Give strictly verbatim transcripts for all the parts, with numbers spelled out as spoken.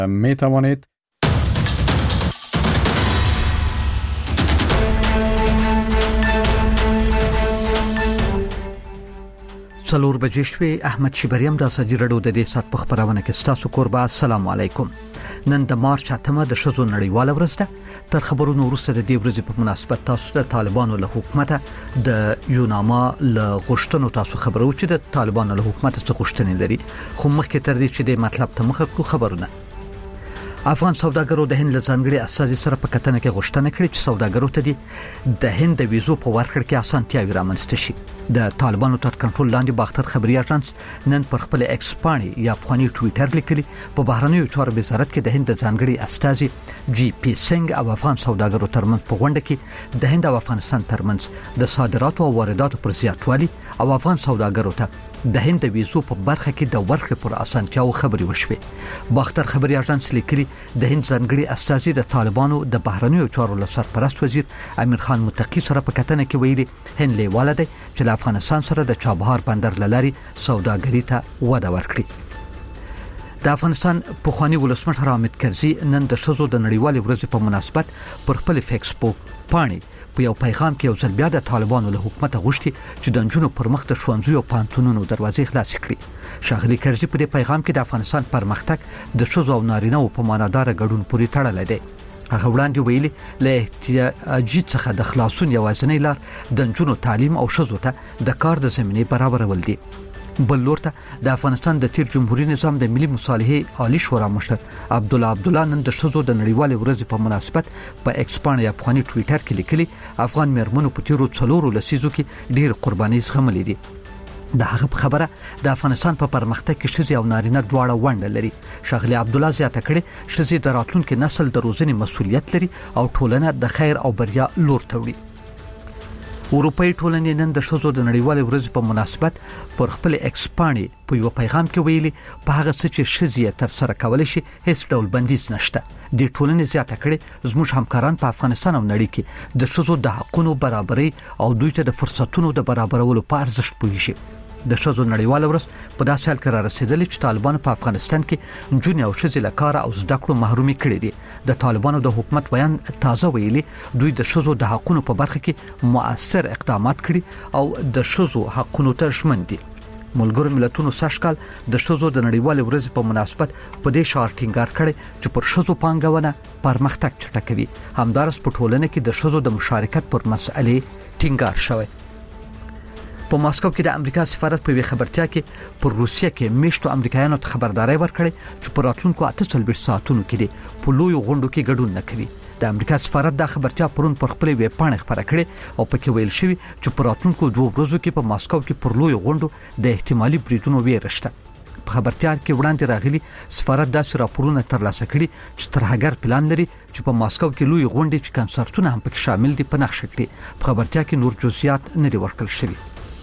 می توانید څلور بجې شوې. احمد شیبریم د ازادي راډیو د دې سات په خبرونه کې ستاسو کوربه. السلام علیکم. نن د مارچ اتمه د ښځو نړیواله ورځ ده. تر خبرونو وروسته د دې ورځې په مناسبت تاسو د طالبانو له حکومت د یوناما له غوښتنو تاسو خبرو چې د طالبانو له حکومت څخه غوښتنې لري. خو مخکې تر دې چې د مطلب ته مخه کړو خبرونه. افغان سوداګرو د هند له ځانګړي اساسي سره په کتنه کې غوښتنه کړې چې سوداګرو ته د هند د ویزو په ورکړه کې اسانتیاوي رامنځته شي. د طالبانو تر کنټرول لاندې باختر خبري اژانس نن پر خپل ایکس پاڼې یا افغاني ټوئیټر لیکلي په بهرنیو چارو وزارت کې د هند د ځانګړي استازي جی پی سنگ او افغان سوداګرو ترمنځ په غونډه کې د هند او افغانستان ترمنځ د صادراتو او وارداتو پر زیاتوالي او افغان سوداګرو ته د هند د ویزو په برخه کې د ورکړې پر اسانتیاو خبري وشوي. باختر خبري اژانس لیکلي د هند ځانګړي استازي د طالبانو د بهرنیو چارو له سرپرست وزیر امیر خان متقی سره په کتنه کې ویلي هند لیواله دی چې له افغانستان سره د چابهار بندر لاري سوداګري ته وده ورکړي. د افغانستان پخوانی ولسمشر حامد کرزي نن د ښځو د نړیوالې ورځې په مناسبت پر خپل فیسبوک پاڼې په یو پیغام کې یو ځل بیا د طالبانو له حکومت غوښتي چې د نجونو پر مخ د ښوونځیو او پانتونونو دروازې خلاص کړي. ښاغلي کرزي په دې پیغام کې د افغانستان پرمختګ د ښځو او نارینه‌و په معنادار ګډون پورې تړلی دی. هغه وړاندې ویلي له احتیاجي څخه د خلاصون یوازینۍ لار د نجونو تعلیم او ښځو ته د کار د زمینې برابرول دي. بل لور ته د افغانستان د تیر جمهوریت نظام د ملي مصالحې عالی شورا مشر عبد الله عبد الله نن د ښځو د نړیوالې ورځې په مناسبت په ایکس پاڼې افغاني ټوئیټر کې لیکلي افغان مېرمنو په تیرو څلورو لسیزو کې ډېر قرباني زغملې دي. د هغه په خبره د افغانستان په پرمختګ کې ښځې او نارینه دواړه ونډه لري. ښاغلي عبد الله زیاته کړې ښځې د راتلونکي نسل د روزنې مسؤلیت لري او ټولنه د خیر او بریا لور ته وړي. اروپאי ټولنې نن د ښځو د نړیوالې ورځې په مناسبت پر خپل ایکس پاڼې په یو پیغام کې ویلي په هغه څه چې ښځې تر سره کولای شي هیڅ ډول بندیز نشته. د ټولنې زیاته کړې زموږ همکاران په افغانستان او نړۍ کې د ښځو د حقونو برابرۍ او دوی ته د فرصتونو د برابرولو په ارزښت پوهیږي. د ښځو نړیواله ورځ په داسې حال کې را رسیدلې چې طالبانو په افغانستان کې نجونې او ښځې له کار او زده کړو محرومي کړې دي. د طالبانو د حکومت بیان تازه ویلي دوی د ښځو د حقونو په برخه کې مؤثر اقدامات کړي او د ښځو حقونو ته ژمن دي. ملګرو ملتونو سږکال د ښځو د نړیوالې ورځې په مناسبت په دې شعار ټینګار کړی چې پر ښځو پانګونه پرمختګ چټکوي. همدارس په ټولنه کې د ښځو د مشارکت پر مسئلې ټینګار شوی. په ماسکو کې د امریکا سفارت په وی خبرتیا کې پر روسیه کې میشتو امریکایانو ته خبرداري ورکړې چې پر راتلونکو اته څلوېښت ساعتونو کې په لوی غونډو کې ګډون نه کوي. د امریکا سفارت دا خبرتیا پرون پر خپل ویب پاڼه خبره کړې او پکې ویل شوی چې پر راتلونکو دوه ورځو کې په ماسکو کې پر لوی غونډو د احتمالي بریدونو ویره شته. په خبرتیا کې وړاندې راغلي سفارت داسې راپورونه ترلاسه کړي چې ترهګر پلان لري چې په ماسکو کې لوی غونډې چې کنسرتونه هم پکې شامل دي په نقشه کړي. په خبرتیا کې نور جزئیات نه دي ورکړل شوي.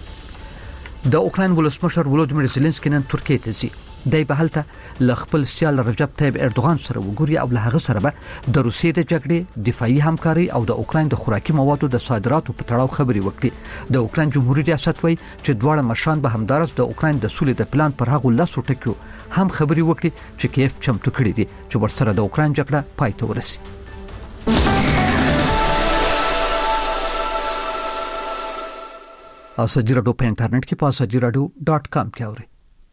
د اوکراین ولسمشر ولودیمیر زيلنسکي نن ترکیه ته ځي. دای په حالت ل خپل سیال رجب طیب اردوغان سره وګوري او له هغه سره به د روسیې د جګړې دفاعي همکاري او د اوکراین د خوراکي موادو د صادراتو په تړاو خبري وکړي. د اوکراین جمهوریت ریاست وایي چې دواړه مشران به همدارس د اوکراین د سولې د پلان پر هغه لاسو ټکیو هم خبري وکړي چې کیف چمتو کړی دي چې ورسره د اوکراین جګړه پای ته ورسي. ازادي راډیو په انټرنیټ کې په ازادي راډیو ډاټ کام کې اورئ.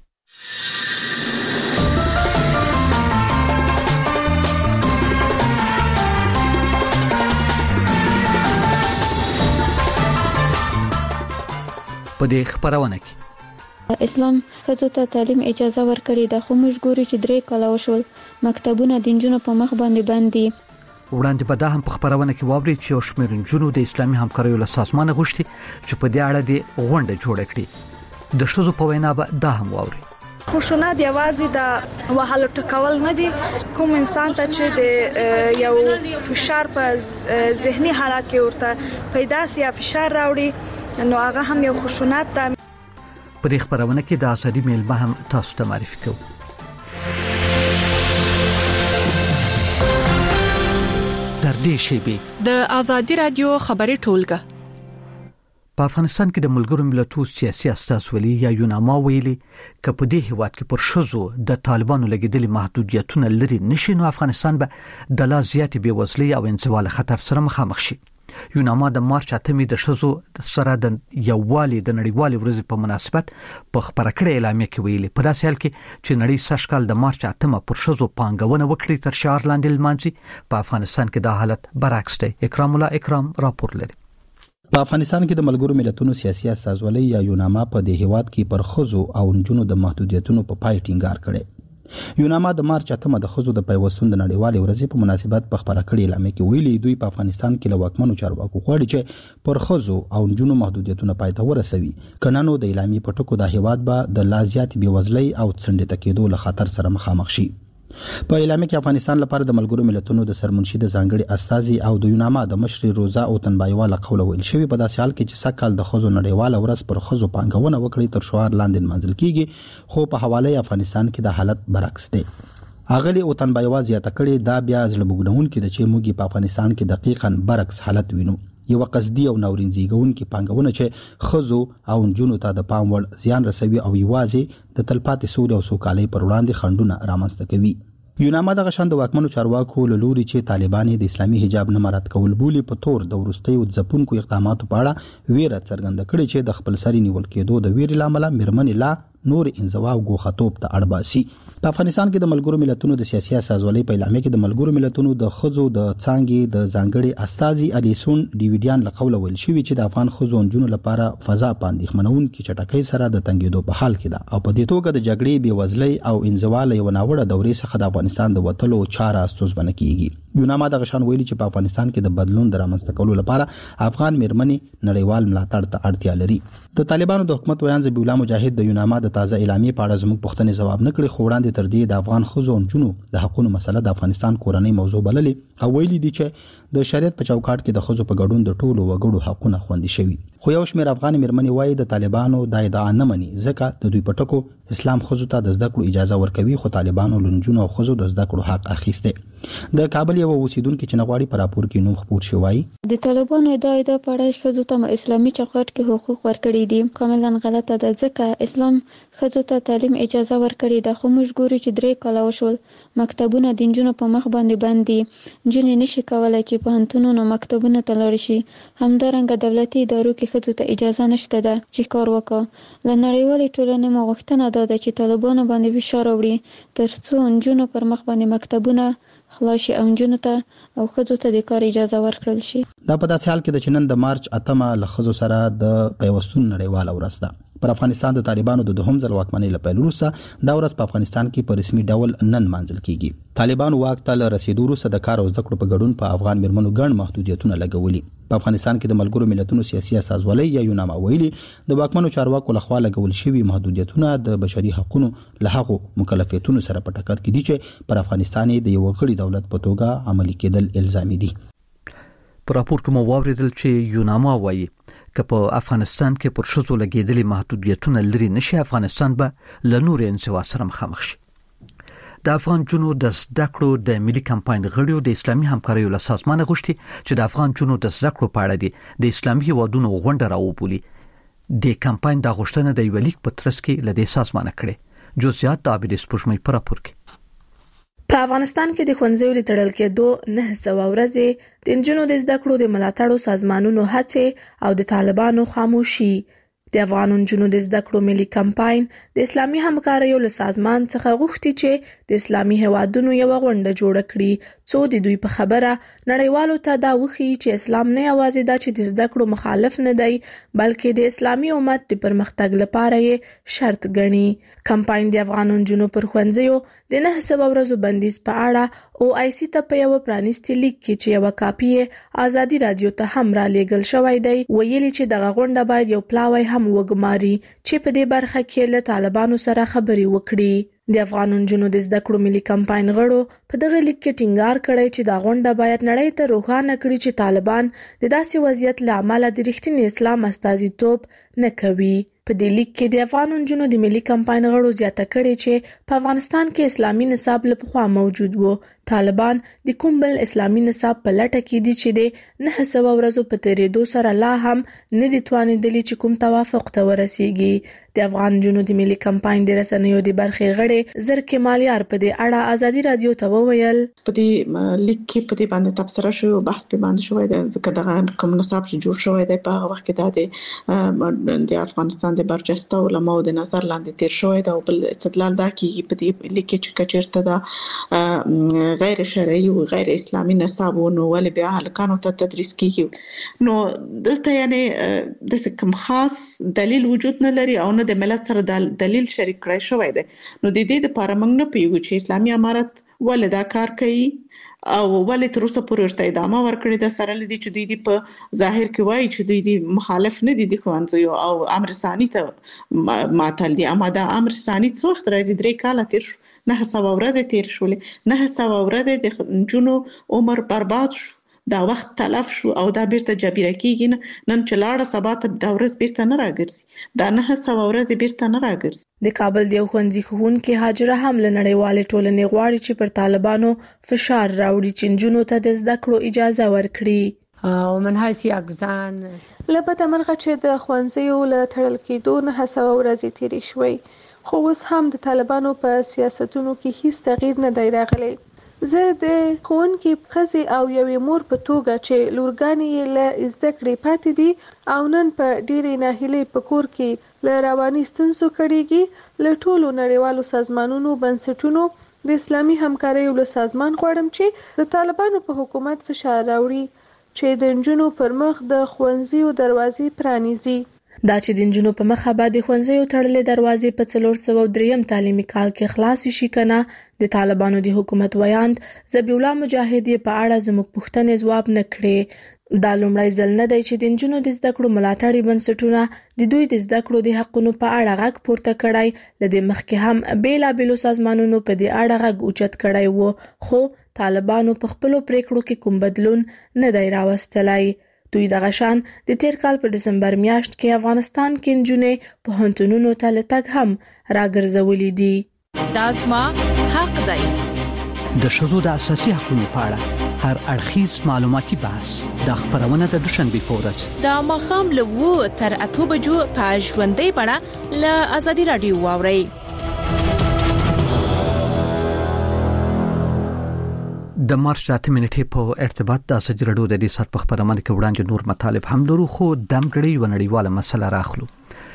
په دې خبرونه کې اسلام ښځو ته تعلیم اجازه ورکړې ده، خو موږ ګورو چې درې کاله وشول مکتبونه د نجونو په مخ باندې بند دي. وړاندې به دا هم په خبرونه کې واوري چې یو شمېر نجونو د اسلامي همکاریو له سازمانه غوښتي چې په دې اړه د غونډه جوړه کړي. د ښځو په وینا به دا هم واوري. خشونت یوازې د وهلو ټکول نه دي، کوم انسان ته چې د یو فشار په ذهني حالت کې ورته پیدا سي یا فشار راوړي نو هغه هم یو خشونت ده. په دې خبرونه کې د ازادي میلمه هم تاسو ته معرفي کوو. در دې شی به د ازادي رادیو خبري ټولګه په افغانستان کې د ملګرو ملتونو سیاسي استازولي یا یوناما ویلي چې په دې هیواد کې پر شذو د طالبانو لګیدلي محدودیتونه لري نشي نو افغانستان به د لا زیات بیوزلۍ او انزوال خطر سره مخامخ شي. یوناما د مارچ اتمې د شذو سره د یووالي د نړیوالې ورځې په مناسبت په خبره کړې اعلامیه کې ویلي په داسې حال کې چې نړۍ سږ کال د مارچ اتمه پر شذو پانګونه وکړي تر شعار لاندې لمانځي په افغانستان کې دا حالت برعکس دی. اکرام الله اکرام راپور لري. په افغانستان کې د ملګرو ملتونو سیاسي استازولۍ یا یوناما په دې هیواد کې پر خزو او نجونو د محدودیتونو په پای ټینګار کړي. یوناما د مارچ اتمه د خزو د پیوستون د نړیوالې ورځې په مناسبت په خبره کړې اعلامیه کې ویلي دوی په افغانستان کې له واکمنو چارواکو غواړي چې پر خزو او نجونو محدودیتونه پای ته ورسوي کنه نو د اعلامیې په ټکو د هیواد به د لا زیات بیوزلۍ او څنډې کېدو له خطر سره مخامخ شي. په اعلامیه کې افغانستان لپاره د ملګرو ملتونو د سرمنشي د ځانګړي استازي او د یوناما د مشر روزا او تنبایواله قول ویل شوی په داسې حال کې چې سکهال د خزو نړیواله ورځ پر خزو پانګونه وکړي تر شعار لاندې منځل کیږي خو په حواله افغانستان کې د حالت برعکس دی. اغلی او تنبایوا زیاته کړي دا بیا ځل بګډون کې د چې موږ په افغانستان کې دقیقاً برعکس حالت وینو. یو قصدي او ناورینځيګون کې پانګونه چې خزو او نجونو ته د پام وړ زیان رسوي او یوازې د تلپاتې سولې او سوکالۍ پر وړاندې خنډونه رامنځته کوي. یوناما د غشند واکمنو چارواکو له لوري چې طالبان د اسلامي حجاب نه مراد کول بولی په تور د ورستیو ځپونکو اقداماتو په اړه ویره څرګنده کړې چې د خپل سری نیول کېدو د ویرې لامل مرمن لا نور انزوا او غوښتوب ته اړ باسي. په افغانستان کې د ملګرو ملتونو د سیاسي استازولۍ په اعلامیه کې د ملګرو ملتونو د خزو د څانګې د ځانګړي استازي الیسون ډیویډیان له قوله ویل شوی چې د افغان خزو نجونو لپاره فضا باندې خمنون کې چټکۍ سره د تنګېدو په حال کې ده او په دې توګه د جګړې بیوزلۍ او انزوال یو ناوړه دورې څخه د افغانستان د وټلو چاره ستونزمنه کیږي. یوناما د غشان ویلي چې په افغانستان کې د بدلون د رامنځته کولو لپاره افغان میرمنې نړیوال ملاتړ ته اړتیا لري. د طالبانو د حکومت ویان ذبیح الله مجاهد د یوناما د تازه اعلامیې په اړه زموږ پوښتنې ځواب نه کړي خو وړاندې تر دې د افغان خزو نجونو د حقوقو مسله د افغانستان کورنۍ موضوع بللې او ویلي دي چې د شریعت په چوکاټ کې د خزو په ګډون د ټولو وګړو حقوقونه خوندي شوي. خو یو شمېر افغان میرمنې وایي د طالبانو د ادعا نه مني ځکه د دوی په ټکو اسلام خزو ته د زده کړو اجازه ورکوي خو طالبانو لنجونو او خزو د زده کړو حق اخیسته. د کابل یو اوسیدونکو چې نغواړي په راپور کې نوم خپور شوی د طالبانو ادعا د پړای خزو ته اسلامي چوکاټ کې حقوق ورکړي دي کاملا غلطه ده ځکه اسلام خزو ته تعلیم اجازه ورکړي ده خو موږ ګورو چې درې کاله وشول مکتبونه د نجونو په مخ باندې بند دي. نجونې نشي کولای چې په هنتونو مکتبونه ته لاړ شي. همدارنګه دولتي ادارو کې خزو ته اجازه نشته ده چې کار وکړي. له نړیوالې ټولنې مو غوښتنه ده چې طالبانو باندې فشار وړي ترڅو نجونو پر مخ باندې مکتبونه خلاص او نجونو ته او خزو ته د کار اجازه ورکړل شي. دا په داسې حال کې د چنن د مارچ اتمه له خزو سره د پیوستون نړیواله ورځ ده. پر افغانستان د طالبانو د دوهم ځل واکمنۍ له پیل وروسته دا ورځ په افغانستان کې په رسمي ډول نن مانځل کیږي. طالبانو واک ته له رسیدو وروسته د کار او زده کړو په ګډون په افغان میرمنو ګڼ محدودیتونه لګولي. په افغانستان کې د ملګرو ملتونو سیاسي استازولۍ یا یوناما ویلي د واکمنو چارواکو لخوا لګول شوی محدودیتونه د بشري حقوقو له هغو مکلفیتونو سره په ټکر کې دي چې پر افغانستان د یو غړي دولت په توګه عملي کېدل الزامي دي. په راپور کې مو واوریدل چې یوناما وایي که په افغانستان کې پر شذو لګیدلي محدودیتونه لري نشي افغانستان به له نور انزوا سره مخامخ شي. د افغان جنو د زده کړو د ملي کمپاین غړیو د اسلامي همکاریو له سازمانه غوښتي چې د افغان جنو د زده کړو په اړه دي د اسلامي هیوادونو غونډه راوبولي. د کمپاین د غوښتنه د یو لیک په ترڅ کې له دې سازمانه کړي. جزئیات د عابد سپوږمۍ په راپور کې. په افغانستان کې د ښوونځیو د تړل کېدو نه سوه ورځې د نجونو د زده کړو د ملاتړو سازمانونو هڅې او د طالبانو خاموشي. د افغان نجونو د زده کړو ملي کمپاین د اسلامي همکاریو له سازمان څخه غوښتي چې د اسلامي هیوادونو یو غونډه جوړه کړي څو د دوی په خبره نړیوالو ته دا وښيي چې اسلام نه یوازې دا چې د زده کړو مخالف نه دی بلکې د اسلامي امت د پرمختګ لپاره یې شرط ګڼي. کمپاین د افغان نجونو پر ښوونځیو د نه سوه ورځو بندیز په اړه او آی سی ته په یو پرانیستي لیک کې چې یو کاپی آزادي رادیو ته هم را لېږل شوی دی ویلي چې دغه غونډه باید یو پلاوی هم وګماري چې په دې برخه کې له طالبانو سره خبرې وکړي. د افغان نجونو د زده کړو ملي کمپاین غړو په دغه لیک کې ټینګار کړی چې دا غونډه باید نړۍ ته روښانه کړي چې طالبان د داسې وضعیت له امله د رښتیني اسلام استازیتوب نه کوي. په دې لیک کې د افغان نجونو د ملي کمپاین غړو زیاته کړې چې په افغانستان کې اسلامي نصاب له پخوا موجود وو. طالبان د کوم بل اسلامي نصاب په لټه کې دي چې د نه سوه ورځو په تیریدو سره لا هم نه دي توانیدلي چې کوم توافق ته ورسیږي. د افغان نجونو د ملي کمپاین د رسنیو د برخې غړي زرکې مالیار په دې اړه ازادي رادیو ته وویل په دې لیک کې په دې باندې تبصره شوی بحث په باندې شوی د ځکه دغه کوم نصاب چې جوړ شوی دی په هغه وخت کې د د افغانستان د برجسته علماء د نظر لاندې تیر شوی دی او بل استدلال دا کیږي په دې لیک کې چې کچیرته دا غیر شرعي او غیر اسلامي نصاب ونه ولې بیا هلکانو ته تدریس کیږي نو دلته یعنی د کوم خاص دلیل وجود نه لري او نه د ملت سره د دلیل شریک کړی شوی دی. نو د دې لپاره موږ نه پیو چې اسلامي امارت ولې دا کار کوي او ولې تر اوسه پورې ورته ادامه ورکړې ده سره لدی چې دوی په ظاهر کې وایي چې دوی د مخالف نه دي د ښوونځیو او امر ثاني ته معطل دي. اما دا امر ثاني څو وخت راځي درې کاله تیر شو نه سوه ورځې تیر شولې نه سوه ورځې د نجونو عمر برباد شو دا وخت تلف شو او دا بیرته جبیره کیږي نن چې لاړه سبا ته دا ورځ بیرته نه راګرځي دا نه سوه ورځې بیرته نه راګرځي. د کابل د ښوونځي ښوونکي هاجره هم له نړیوالې ټولنې غواړي چې پر طالبانو فشار راوړي چې نجونو ته د زده کړو اجازه ورکړي. او من هسي اگزان لبته منغه چې د ښوونځیو له تړل کېدو نه سوه ورځې تیرې شوې خو اوس هم د طالبانو په سیاستونو کې هیڅ تغییر نه دی راغلی. زه د ښوونکي ښځې او یوې مور په توګه چې لورګانې یې له زده کړې پاتې دي او نن په ډېرې ناهیلۍ په کور کې له رواني ستونزو کړېږي له ټولو نړیوالو سازمانونو بنسټونو د اسلامي همکاریو له سازمان غواړم چې د طالبانو په حکومت فشار راوړي چې د نجونو پر مخ د ښوونځیو دروازې پرانیزي. دا چې د نجونو په مخه به د ښوونځیو تړلې دروازې په څلور سوه دریم تعلیمي کال کې خلاص شي کنه د طالبانو د حکومت ویاند ذبیح الله مجاهد په اړه زموږ پوښتنې ځواب نه کړي. دا لومړی ځل نه دی چې د نجونو د زده کړو ملاتړي بنسټونه د دوی د زده کړو د حقونو په اړه غږ پورته کړی. له دې مخکې هم بیلابېلو سازمانونو په دې اړه غږ اوچت کړی و خو طالبانو په خپلو پریکړو کې کوم بدلون نه دی راوستلی. دوی دغه شان د تیر کال په دسمبر میاشت کې افغانستان کې نجونې پوهنتونونو ته لټګ هم راګرځولې دي. دا زما حق دی. د ښځو د اساسي حقوقو په اړه هر اړخیز معلوماتي بحث د خبرونه د دوشنبه په ورځ د ماښام له اووه تر اته بجو په ژوندۍ بڼه له ازادي رادیو واورئ. د مارچ د اته نیټې په ارتباط د ازادي رادیو د دې سات په خبرونه کې وړاندې نور مطالب هم درو خو دمګړی و نړیواله مسله راخلو.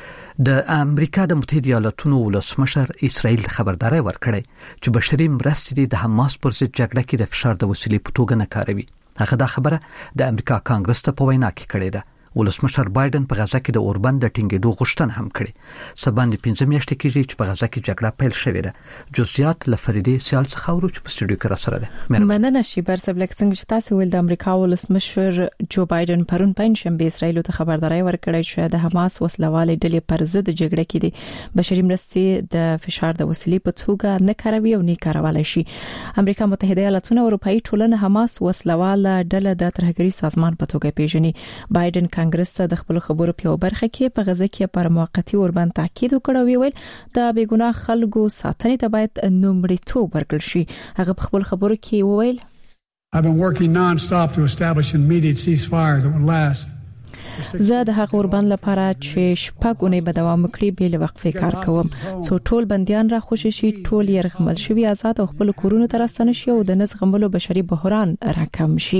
د امریکا د متحده ایالاتونو ولسمشر اسرائیل خبرداري ورکړې چې بشري مرستې د حماس پر ضد جګړه کې د فشار د وسیلې په توګه نه کاروي. هغه دا خبره د امریکا کانګرس ته په وینا کې کړې ده. ولسمشر بایدن په غزا کې د اوربند د ټینګېدو غوښتنه هم کړې. سباند پنځه میاشتې کېږي چې په غزا کې جګړه پیل شوې ده. جزئیات لفریدي سیال څخه ورو چې په سټوډیو کې را سره ده. مننه شي بر سبلک څنګه چې تاسو ول د امریکا ولسمشر جو بایدن پرون پنځشنبه اسرائیل ته خبرداري ورکړې چې د حماس وسلوالې ډلې پر ضد جګړه کې دي بشري مرستې د فشار د وسیلې په توګه نه کاروي او نه کارولای شي. امریکا متحده ایالاتونه او اروپאי ټولنه حماس وسلواله ډله د ترهګري سازمان په توګه پیژني. بایدن کانګرس ته د خپل خبرو په برخه کې په غزا کې پر موقتی اوربند تاکید وکړ او ویل د بیګناه خلکو ساتنې ته باید نومړیتوب ورکړل شي. هغه په خپل خبرو کې وویل I've been working non-stop to establish an immediate ceasefire that would last زه د هغه اوربند لپاره چې شپږونې به دوام وکړي بل وقفه کار کوم څو ټول بنديان را خوشی شي ټول يرغمل شوی آزاد او خپل کورونو ته راستنه شي او د نزغملو بشري بحران راکم شي.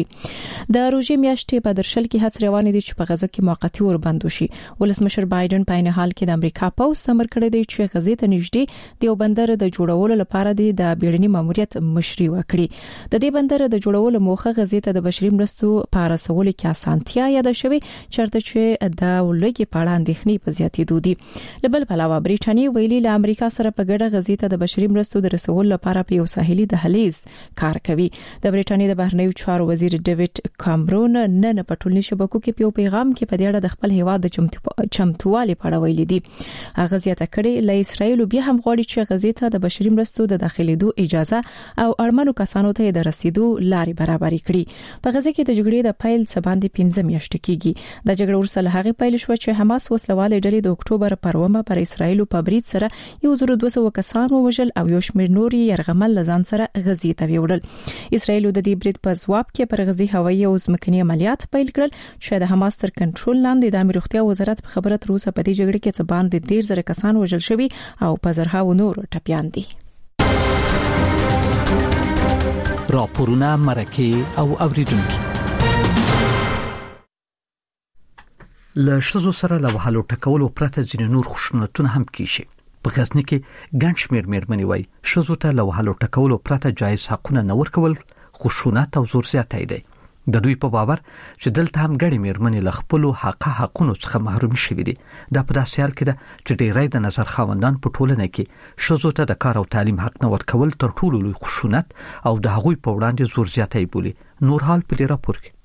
د روزي میاشتې په درشل کې هڅه روانه دي چې په غزا کې موقتی اوربند وشي. ولسمشر بایدن په عین حال کې د امریکا پوز تمر کړی دی چې غزې ته نږدې د یو بندر د جوړولو لپاره د بیړني ماموریت مشري وکړي. د دې بندر د جوړولو موخه غزې ته د بشري مرستو په رسولو کې اسانتیا یاد شوی چرته چې د ولګي پاړه اندېښنې په زیاتېدو دي. لبل علاوه بریټانیا ویلي له امریکا سره په ګډه غزې ته د بشري مرستو د رسولو لپاره په یو ساحلي دهلیز کار کوي. د بریټانیا د بهرنیو چارو وزیر ډیوډ کامرون نن په ټولنیزو شبکو کې په پیغام کې په دې اړه د خپل هیواد د چمتووالي په اړه ویلي دي. هغه زیاته کړي له اسرائیل بیا هم غواړي چې غزې ته د بشري مرستو د داخليدو اجازه او اړمنو کسانو ته د رسیدو لارې برابرې کړي. په غزې کې د جګړې د پیل څخه باندې پنځه میاشتې کېږي. د جګړې وروسته له هغه پیل شو چې حماس وسلواله ډلې د اکتوبر پر اومه پر اسرایل په برید سره یو زر دوه سوه کسان وژل او یو شمېر نور يرغمل لزان سره غزي ته ویوړل. اسرایل د دې برید په ځواب کې پر غزي هوایي او ځمکني عملیات پیل کړل چې د حماس تر کنټرول لاندې د امیر روغتیا وزارت په خبره تر اوسه په دې جګړه کې څه باندې ډیر زره کسان وژل شوي او په زرهاو نور ټپيان دي. راپورونه مرکه او اوریدونکو له شذو سره له وهلو ټکولو پرته ځینې نور خشونتونه هم کیږي. په غزنی کې ګڼ شمېر مېرمنې وایي شذو ته له وهلو ټکولو پرته جایز حقونه نه ورکول خشونت او زور زیاتی دی. د دوی په باور چې دلته هم ګڼې مېرمنې له خپلو حق حقونو څخه محروم شوي دي. دا په داسې حال کې ده چې ډېری د نظر خاوندان په ټولنه کې شذو ته د کار او تعلیم حق نه ورکول تر ټولو لوی خشونت او د هغوی په وړاندې زور زیاتی بولي. نور حال په دې راپور کې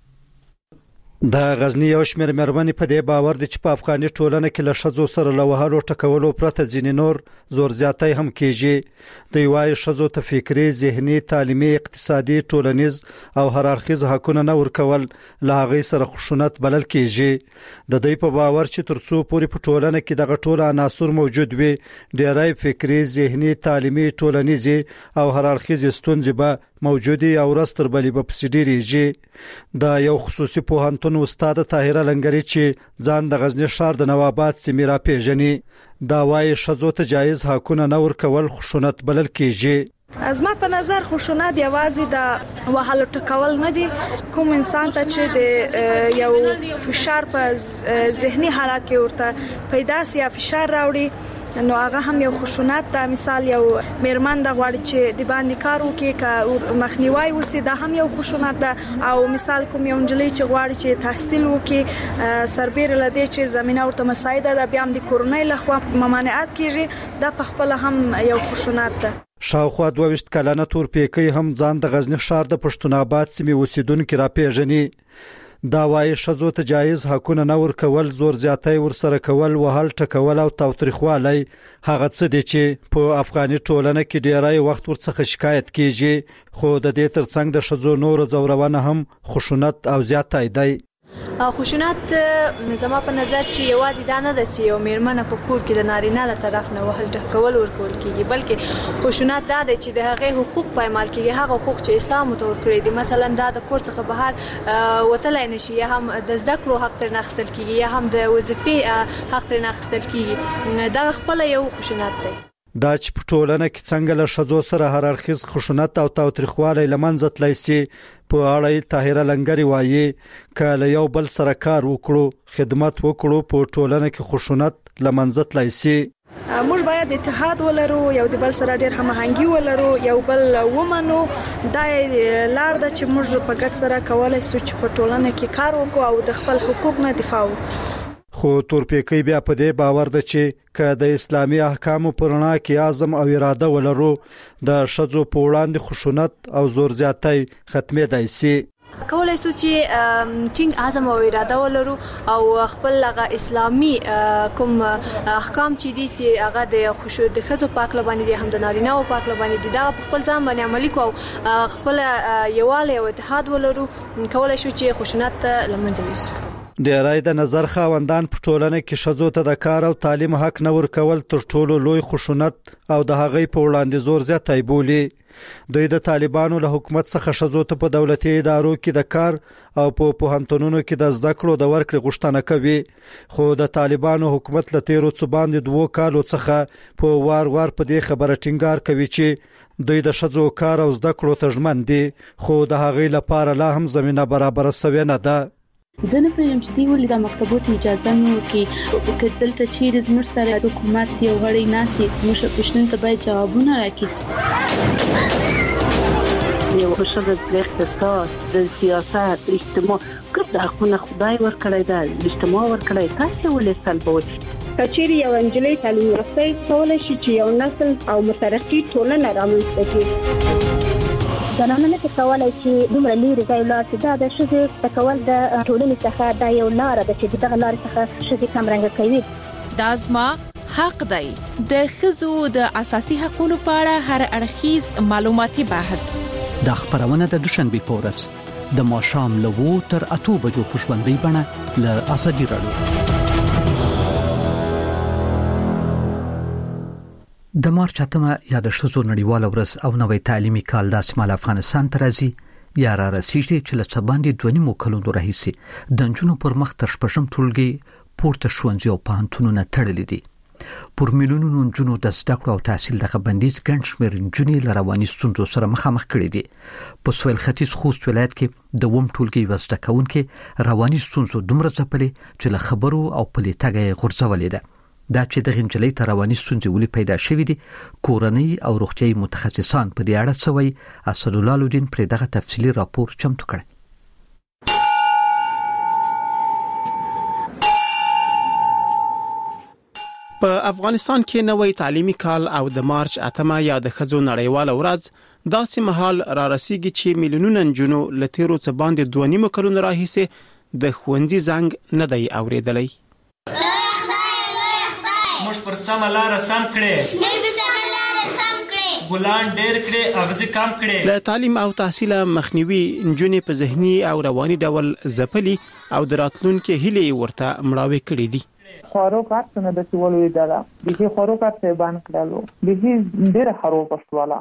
د غزنی یو شمېر مېرمنې په دې باور دي چې په افغاني ټولنه کې له شذو سره له وهلو ټکولو پرته ځینې نور زور زیاتی هم کیږي. دوی وايي شذو ته فکری، ذهني، تعلیمي، اقتصادي، ټولنیز او هررخیز حقونه نه ورکول له هغې سره خشونت بلل کیږي. د دوی په باور چې ترڅو پورې په ټولنه کې دغه ټول عناصر موجود وي ډېری فکری، ذهني، تعلیمي، ټولنیز او هررخیز ستونزې به موجودي او رستر بلی په پسیډيریږي. دا یو خصوصي پوهنتون استاد طاهره لنګری چې ځان د غزنی شهر د نوابات سیمه را پیژني دا وايي شذو ته جایز حقونه نه ورکول خشونت بلل کیږي. از ما په نظر خشونت یوازې د وهلو ټکول نه دي. کوم انسان ته چې د یو فشار په ذهني حالت کې ورته پیدا سي یا فشار راوړي نو هغه هم یو خشونت ده. مثال یو مېرمن د غواړي چې د باندې کار وکړي که مخنیوي وسی دا هم یو خشونت ده. او مثال کوم یو نجلۍ چې غواړي چې تحصیل وکړي سربېره لدی چې زمينه ورته مساعده ده بیا هم د کورنۍ لخوا ممانعت کیږي دا په خپل هم یو خشونت ده. شاوخوا دوه ویشت کلنه تورپیکی هم ځان د غزنی ښار د پښتون آباد سیمې اوسیدونکو را پیژني. دا وايي شذو ته جایز حقونه نه ورکول زور زیاتی ورسره کول وهل ټکول او تاوتریخوالی هغه څه دي چې په افغاني ټولنه کې ډیری وخت ورڅخه شکایت کیږي. خو د دې ترڅنګ د شذو نور زورونه هم خشونت او زیاتی دی. خشونت زما په نظر چې یوازې دا نه ده چې یو مېرمنه په کور کې د نارینه له طرف نه وهل ټکول ورکول کیږي بلکې خشونت دا ده چې د هغې حقوق پایمال کیږي هغه حقوق چې اسلام متور کړی دي. مثلا دا د کور څخه بهر وتلای نشي یا هم د زده کړو حق تر نه اخیستل کیږي یا هم د وظیفې حق تر نه اخیستل کیږي. دا خپل یو خشونت دی. دا چې په ټولنه کې څنګه له شذو سره هررخیز خشونت او تاوتریخوالی لمنځه تللی سي په اړه طاهره لنګری وایي که له یو بل سره کار وکړو خدمت وکړو په ټولنه کې خشونت لمنځه تللی سي. موږ باید اتحاد ولرو یو د بل سره ډیر هماهنګي ولرو یو بل ومنو. دا لار ده چې موږ په ګډ سره کولای شو چې په ټولنه کې کار وکړو او د خپل حقوق نه دفاع وکړو. خو تورپیکی بیا په دې باور ده چې که د اسلامي احکامو پر رڼا کې عزم او اراده ولرو د شذو په وړاندې خشونت او زور زیاتی ختمېدای شي. کولای شو چې ټینګ عزم او اراده ولرو او خپل هغه اسلامي کوم احکام چې دي چې هغه د خوشو د خزو پاک لبانې دي هم د نارینه او پاک لبانې دي دا په خپل ځان باندې عملي کو او خپل یووالی او اتحاد ولرو کولای شو چې خشونت لمنځه یوسو. ډیری د نظر خاوندان په ټولنه کې شذو ته د کار او تعلیم حق نه ورکول تر ټولو لوی خشونت او د هغې په وړاندې زور زیاتی بولي. دوی د طالبانو له حکومت څخه شذو ته په دولتي ادارو کې د کار او په پوهنتونونو کې د زده کړو د ورکړې غوښتنه کوي. خو د طالبانو حکومت له تیرو څو باندې دوه کالو څخه په وار وار په دې خبره ټینګار کوي چې دوی د شذو کار او زده کړو ته ژمن دي خو د هغې لپاره لا هم زمينه برابر شوې نه ده. زه نه پوهیږم چې دوی ولې د مکتبو ته اجازه نه ورکوي که دلته چیرې زموږ سره حکومت یو غړی ناست وي زموږ پوښتنو ته باید جوابونه راکړي. یو ښځه د اقتصاد د سیاست اجتماع ګډ حقونه خدای ورکړی ده اجتماع ورکړی تاسو ولې سلبوي. کچېرې یو نجلۍ تعلیم یافته کولای شي چې یو نسل او مترقي ټولنه رامنځته کړي. زنانه نه کولای چې دومره لري ځای لاړ شي دا د ښځې تکول د ټولنې څخه دا یو لار ده چې دغه لار څخه ښځې کمرنګ کوي. دا زما حق دی. د ښځو د اساسي حقوقو په اړه هر اړخیز معلوماتي بحث د خبرونه د دوشنبه په ورځ د ماښام له اوو تر اتو بجو په ژوندۍ بڼه له ازادي راډیو. د مارچ اتمه یا د ښځو نړیواله ورځ او نوې تعلیمي کال د شمال افغانستان ته راځي یا را رسیږي چې له څه باندې دوه نیمو کلونو راهیسې د نجونو پر مخ تر شپږم ټولګي پورته ښوونځي او پوهنتونونه تړلي دي. پر میلیونونو نجونو د زده کړو او تحصیل دغه بندیز ګڼ شمېر نجونې له رواني ستونزو سره مخامخ کړي دي. په سویل ختیځ خوست ولایت کې د اووم ټولګي یوه زده کوونکې رواني ستونزو دومره ځپلې چې له خبرو او پلي تګه یې غورځولې ده. دا چې دغه نجلۍ ته رواني ستونزې ولې پیدا شوې دي، کورنۍ او روغتیايي متخصصان په دې اړه څه وایي. اسدالله الدین پرې دغه تفصیلي راپور چمتو کړی. په افغانستان کې نوې تعلیمي کال او د مارچ اتمه یا د ښځو نړیواله ورځ داسې مهال را رسیږي چې میلیونونه نجونو له تیرو څه باندې دوه نیمو کلونو راهیسې د ښوونځي زنګ نه دی اورېدلی. موږ پر سمه لاره سم کړې، نه به سمه لاره سم کړې، ګلان ډېر کړې، اغزي کم کړې. له تعلیم او تحصیل مخنیوي نجونې په ذهني او رواني ډول ځپلي او د راتلونکي هیلې ورته مړاوې کړې دي. خورو کار څنګه د سیول ویداله دغه خورو کار څه باندې کړلو دغه ډېر خراب پښتواله.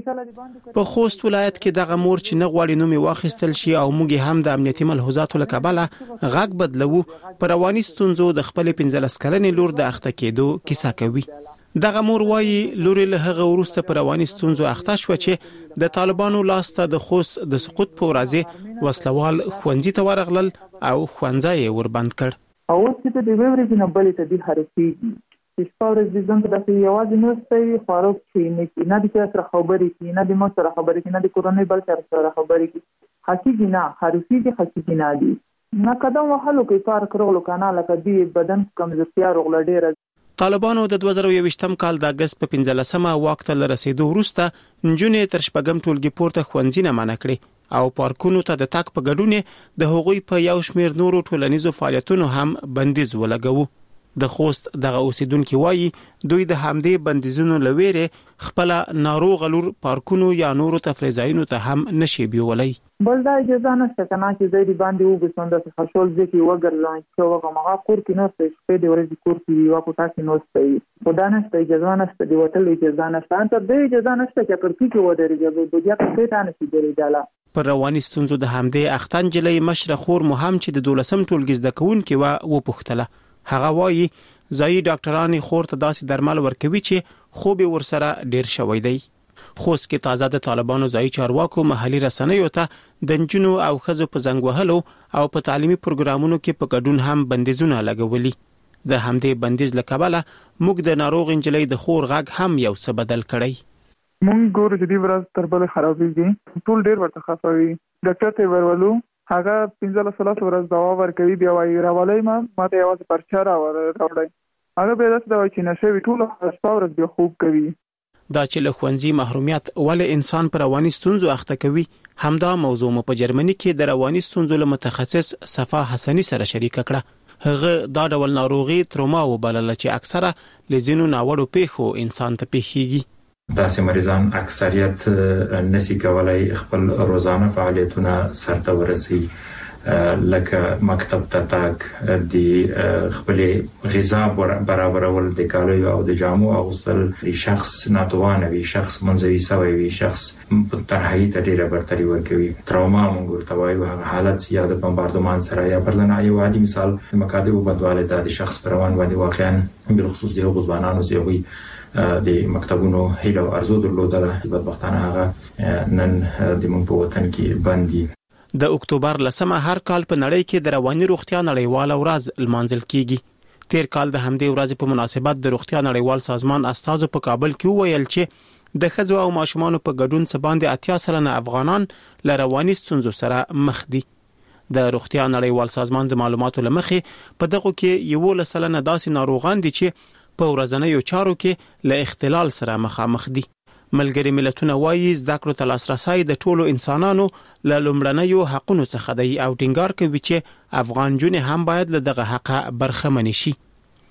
په خوست ولایت کې دغه مور چې نه غواړي نوم واخیستل شي او موږ هم د امنیتي ملحوظاتو له کبله غږ بدلو پر رواني ستونزو د خپل پنځلس کلنې لور د اخته کېدو کیسه کوي. دغه مور وایي لور له هغه وروسته پر رواني ستونزو اخته شو چې د طالبانو لاسته د خوست د سقوط په ورځ وسلوال ښوونځي ته ورغلل او ښوونځي وربند کړ. او چې د دې ورځې نه بلې ته د حرفي سپورت د ځان ته د یوازې نو ستې خورو چې نه د سره خبرې کې نه د مو سره خبرې کې نه د کورنۍ بل سره خبرې کې حقيقي نه حرفي کې حقيقي نه دي نه قدم وهلو کې کار کړو کنه لکه دی بدن کمزورتیا رغړه ډیره. طالبانو د دوه زره یوویشتم کال د اگست په پنځلسمه وخت ته رسیدو وروسته نجونې تر شپږم ټولګي پورته ښوونځي نه منع کړي او پارکونو ته د تک په ګډون د هغوی په یو شمېر نورو ټولنیزو فعالیتونو هم بندیز ولګوو. د خوست دغه اوسیدونکو وایي دوی د همدې بندیزونو لويره خپل ناروغ لور پارکونو یا نورو تفریح ځایونو ته هم نشي بیولای. بل دا اجازه نشته کنه چې زری باندې وګسوند د خرشول ځکه وګرځي چې هغه مغا کور کې نو څه په دې ورځ کور کې یو کوټه کې نو څه خدا نشته اجازه نشته دی وټل اجازه نشته ته د اجازه نشته چې پر کې ودرېږي د بیا په څه نه شي درېداله. پر رواني ستونزو د همدې اختن جلې مشره خور مهم چې د دولسم ټولګي زده کوونکې و و پختله. هغه وایي ځای ډاکټرانو خور ته داسې درمل ورکوي چې خوب ورسره ډیر شوی دی. خوست کې تازه د طالبانو ځای چارواکو محلي رسنیو ته د نجونو او ښځو په زنګ وهلو او په تعلیمي پروګرامونو کې په ګډون هم بندیزونه لګولي. د همدې بندیز له کبله موږ د ناروغ انجلۍ د خور غږ هم یو څه بدل کړی. مونږ ګورو چې دی ورځ تر بل خرابېږي ټول ډیر ورته خفوي. ډاکټر ته ورولو هغه پنځله سلاس ورځ دوا ورکوي بیا وايي راولای ما ماته یوازې پرچا راوړی هغه به داسې دوا چې نشوي ټول شپه ورځ بیا خوب کوي. دا چې له ښوونځي محرومیت ولې انسان پر رواني ستونزو اخته کوي همدا موضوع مو په جرمني کې د رواني ستونزو له متخصص صفا حسني سره شریک کړه. هغه دا ډول ناروغي تروما وبلل چې اکثره لزینو ناوړو پیښو انسان ته پیښیږي. داسې مریضان اکثریت نسی کولای خپل روزانه فعالیتونه سرته ورسي لکه مکتب ته تګ د خپل غذا برابرول د کالیو او د جامو اغوستل شخص ناتوانه وي شخص منځوي سوی وي شخص په تنهایی ته ډیره برتري ورکوي. تروما موږ ورته وایو هغه حالت یا د بمباردمان سره یا پرځنه یو عادي مثال د مکاتبو بدواله د شخص پروان باندې واقعا بل خصوص د غوځبانانو زیوي د مکتبونو هیله او ارزو درلودله بدبختانه هغه نن د مونږ په وطن کې باندې. د اکتوبر لسمه هر کال په نړۍ کې د رواني روغتیا نړیواله ورځ لمانځل کیږي. تیر کال د همدې ورځې په مناسبت د روغتیا نړیوال سازمان استازو په کابل کې وویل چې د ښځو او ماشومانو په ګډون څه باندې اتیا سلنه افغانان له رواني ستونزو سره مخ دي. د روغتیا نړیوال سازمان د معلوماتو لمخې په دغه کې یو لسلنه داسې ناروغان دي چې په ورځنیو چارو کې له اختلال سره مخامخ دي. ملګری ملتونه وایي زده کړو ته لاسرسی د ټولو انسانانو له لومړنیو حقونو څخه دی او ټینګار کوي چې افغان جونې هم باید له دغه حق برخمن شي.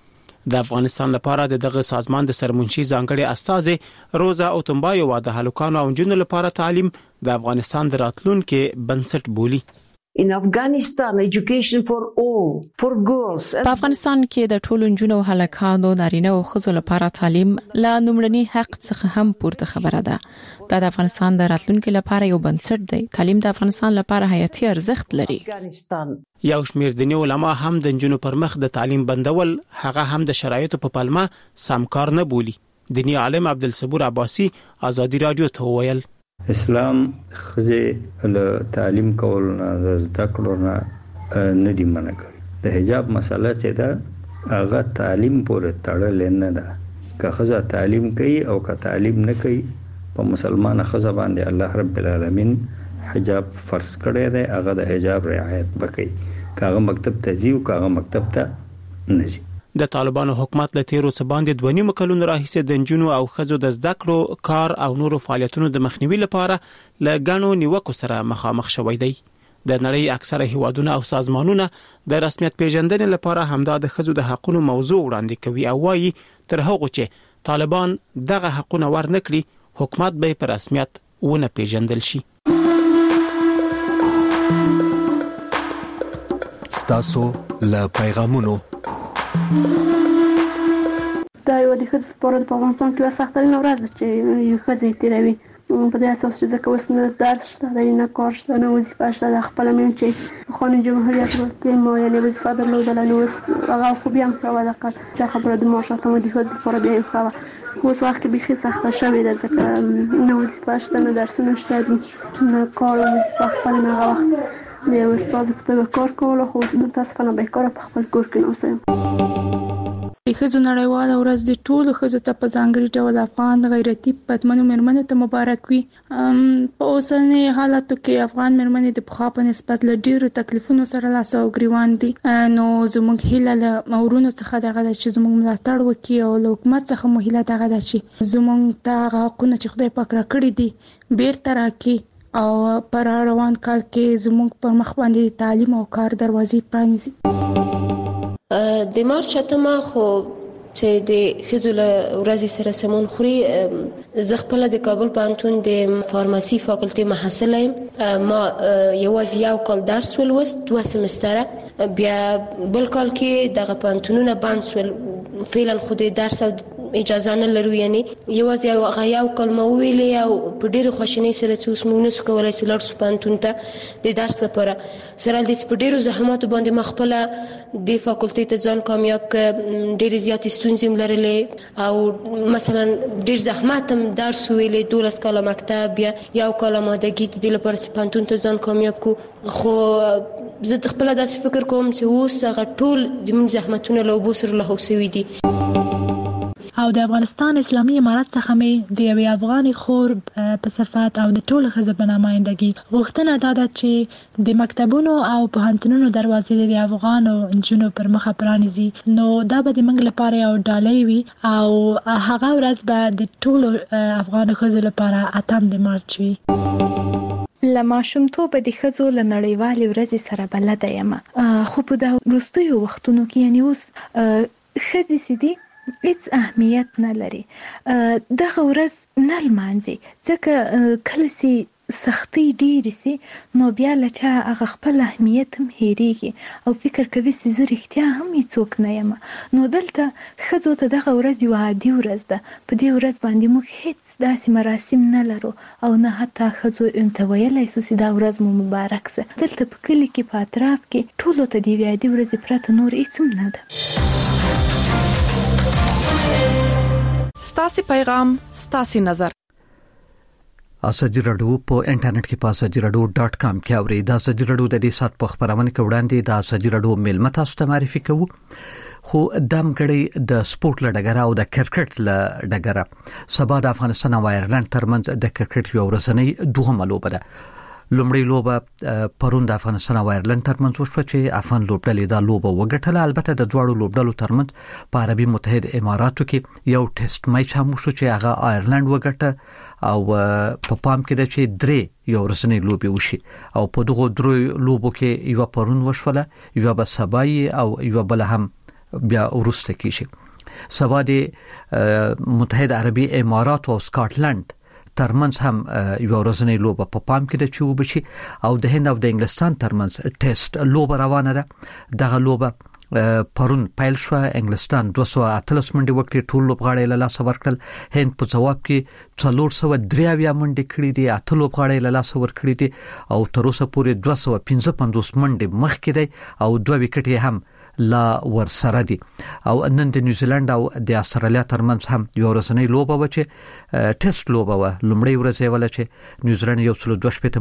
د افغانستان لپاره د دغه سازمان د سرمنشي ځانګړي استاذ روزا اوتمبایو د هلکانو او جنونو لپاره تعلیم د افغانستان د راتلونکو بنسټ بولی. In Afghanistan, education for all, for girls. په افغانستان کې د ټولو نجونو او هلکانو نارینه او ښځو لپاره تعلیم لا نمرني حق څخه هم پورته خبره ده. دا د افغانستان د راتلونکو لپاره یو بنسټ دی. تعلیم د افغانستان لپاره حیاتي ارزښت لري. یو شمېر دیني علما هم د نجونو پر مخ د تعلیم بندول هغه هم د شرایطو په پلمه سمکار نه بولی. دینی عالم عبدالصبور عباسی آزادی رادیو ته وویل اسلام خزه له تعلیم کول نه د زده کړو نه نه دی منع کړی. د حجاب مسله چې دا هغه تعلیم پورې تړلې نه ده. که خزه تعلیم کوي او که تعلیم نه کوي په مسلمان خزه باندې الله رب العالمین حجاب فرض کړی دی. هغه د حجاب رعایت وکړي. کاغه مکتب ته ځي او کاغه مکتب ته نه ځي. د طالبانو حکومت له تیرو څه باندې دوه نیم کلونو راهیسې د نجونو او ښځو د زده کړو کار او نورو فعالیتونو د مخنیوي لپاره له ګڼو نیوکو سره مخامخ شوی دی. د نړۍ اکثره هیوادونه او سازمانونه د رسمیت پیژندنې لپاره همدا د ښځو د حقوقو موضوع وړاندې کوي او وايي تر هغه چې طالبان دغه حقونه ورنکړي حکومت به په رسمیت ونه پیژندل شي. ستاسو له پیغامونو دا یو د ښځو لپاره په افغانستان کې سخترینه ورځ ده چې یو ښځه تیروي په دې اساس چې ځکه اوس نه درس شته دی نه کار شته نه وظیفه شته د خپله مین چې پخواني جمهوریت کې ما یعنې وظیفه درلودله نو اوس هغه خو بیا هم ښه وه دقل چې خبره د معاشاتو د ښځو لپاره بیا هم ښه وه. خو اوس وخت کې بیخي سخته شوې ده ځکه نه وظیفه شته نه درسونه شته دي نه کار او وظیفه خپل نه هغه وخت د یو استاد په توګه کار کول خو متاسفانه بیکاره په خپل کور کې ناست یم. د ښځو نړیواله ورځ د ټولو ښځو ته په ځانګړي ډول افغان غیرتي پتمنو مېرمنو ته مبارک وي. په اوسني حالاتو کې افغان مېرمنې د پخوا په نسبت له ډېرو تکلیفونو سره لاس او ګریوان دي. نو زموږ هیله له ورونو څخه دغه ده چې زموږ ملاتړ وکړي او له حکومت څخه مو هیله دغه ده چې زموږ ته هغه حقونه چې خدای پاک راکړي دي بیرته راکړي او پر روان کال کې زموږ پر مخ باندې تعلیم او کار دروازې پرانیزي. د مارچ اتمه خو چې د ښځو له ورځې سره سمون خوري زه خپله د کابل پوهنتون د فارمسي فاکولټي محصله یم. ما یوازې یو کال درس ولوست دوه سمستره بیا بل کال کې دغه پوهنتونونه بند سول فعلا خو د درس او اجازه نه لرو یعنې یوازې هغه یو کلمه وویلې او په ډېرې خواشینۍ سره چې اوس موږ نسو کولی چې لاړ شو پوهنتون ته د درس لپاره سره له دې چې په ډېرو زحماتو باندې ما خپله د فاکولټۍ ته ځان کامیاب کړ. ډېرې زیاتې ستونزې هم لرلې او مثلا ډېر زحمت هم درس وویلې دولس کاله مکتب بیا یو کال امادګي د دې لپاره چې پوهنتون ته ځان کامیاب کړو. خو زه د خپله داسې فکر کوم چې اوس هغه ټول زموږ زحمتونه له اوبو سره لاهو سوي دي. او د افغانستان اسلامي امارت څخه مې د یوې افغاني خور په صفت او د ټولو ښځو په نمایندګي غوښتنه دا ده چې د مکتبونو او پوهنتونونو دروازې د افغانو نجونو پر مخه پرانیزي. نو دا به د موږ لپاره یو ډالۍ وي او هغه ورځ به د ټولو افغانو ښځو لپاره اتم د مارچ وي. له ماشومتوبه د ښځو له نړیوالې ورځې سره بلده یم خو په د وروستیو وختونو کې یعنې اوس ښځې چې دي هیڅ اهمیت نه لري. دغه ورځ نه لمانځي ځکه کله چې سختۍ ډېرې سي نو بیا له چا هغه خپل اهمیت هم هېرېږي او فکر کوي چې زه رښتیا هم هیڅوک نه یم. نو دلته ښځو ته دغه ورځ یوه عادي ورځ ده. په دې ورځ باندې موږ هیڅ داسې مراسم نه لرو او نه حتی ښځو ته ویلی سو چې دا ورځ مو مبارک سه. دلته په کلي کې په اطراف کې ټولو ته د یوې عادي ورځې پرته نور هیڅ هم نه ده. ستاسو پیغام ستاسو نظر اساجي رادیو په انټرنیټ کې په اساجي رادیو ډاټ کام کې اوري. دا اساجي رادیو د دې سات په خبرونه کې وړاندې د اساجي رادیو ملمت تاسو ته معرفي کوو. خو دم غړي د سپورت لډګره او د کرکټ لډګره سبا د افغانستان او ایرلند ترمنځ د کرکټ یو ورځنی دوه لوبه ده. لومړی لوبه پرون د افغانستان او ایرلند ترمنځ وشوه چې افغان لوبډلې دا لوبه وګټله. البته د دواړو لوبډلو ترمنځ په عربي متحد اماراتو کې یو ټیسټ میچ هم وشو چې هغه ایرلند وګټه او په پام کې ده چې درې یو ورځنی لوبې وشي او په دغه درې لوبو کې یو پرون وشوله یو به سبا او یو بل هم بیا ورسته کیږي. سبا د متحده عربي امارات او سکاټلند ترمنځ هم یو ورځنی لوبه په پام کې د چوب شي او د هند او د انګلستان ترمنځ ټیسټ لوبه روانه ده. دغه لوبه پرون پیل شو. انګلستان دوه سوه اتلس منډي وکړي، ټول لوبغاړي له لاس ورکړل. هند په جواب کې څلور سوه درې اویا منډي کړې دي، اته لوبغاړي له لاس ورکړي دي او تر اوسه پورې دوه سوه پنځه پنځوس منډي مخکې دي او دوه وکټي هم لا ور سره دي. او نن د نیوزیلند او د استرالیا ترمنځ هم یو ورځنی لوبه و چې ټیسټ لوبه و. لومړی ورځ یې ول چې نیوزیلند یو سل دوه شپږ